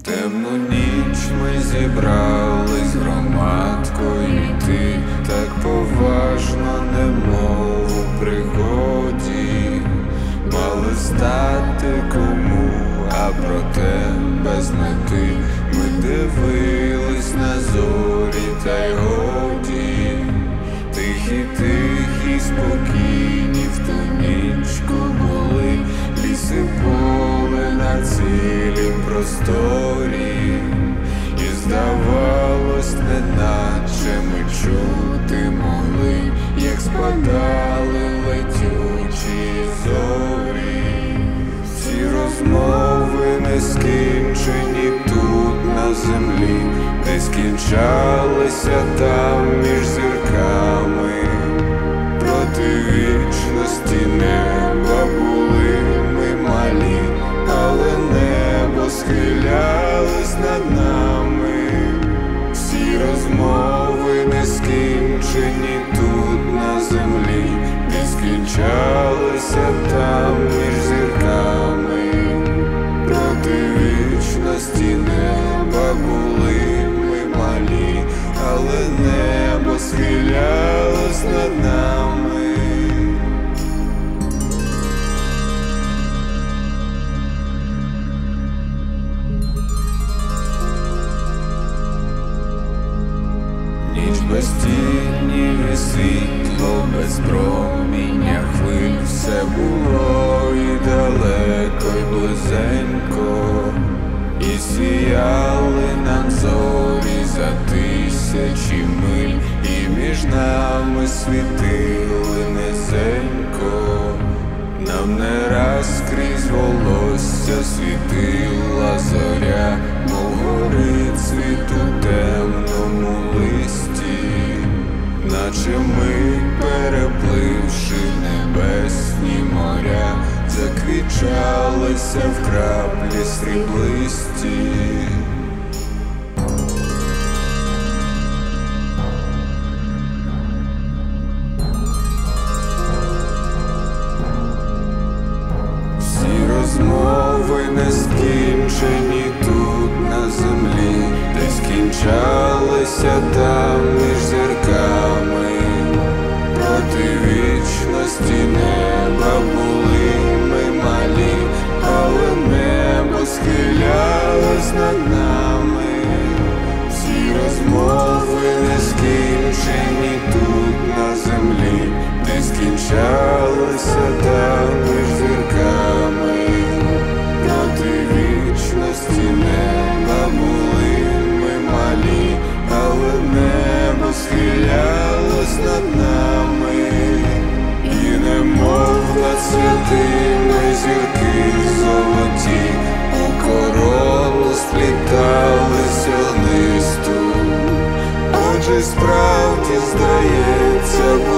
Темну ніч ми зібрались громадкою, і ти так поважно, немов у пригоді. Мали стати кому, а проте без мети. Ми дивились на зорі, та й годі. Тихі, спокійні в ту нічку були ліси, поле на цілім просторі. І здавалось, неначе ми чути могли, як спадали летючі зорі. Ці розмови нескінчені тут на землі, не скінчалися там між зірками. Проти вічності неба були ми малі, але небо схилялось над нами. Всі розмови нескінчені тут на землі, не скінчалися там між зірками. Проти вічності неба були ми малі, але небо схилялось над нами. Ніч без тіні і світло, без проміння хвиль. Все було і далеко, і близенько, і сіяли нам зорі за тисячі миль, і між нами світили низенько. Нам не раз крізь волосся світила зоря, мов горить світ у темному листі. Наче ми, перепливши небесні моря, заквічалися в краплі сріблисті. Розмови нескінчені тут на землі, де скінчалися там між зірками. Проти вічності неба були ми малі, але небо схилялось над нами. Всі розмови нескінчені тут на землі, де скінчалися там між зірками. Проти вічності неба були ми малі, але небо схилялось над нами. І немов над святими зірки золоті у корону сплітались вогнисту. Отже, справді, здається,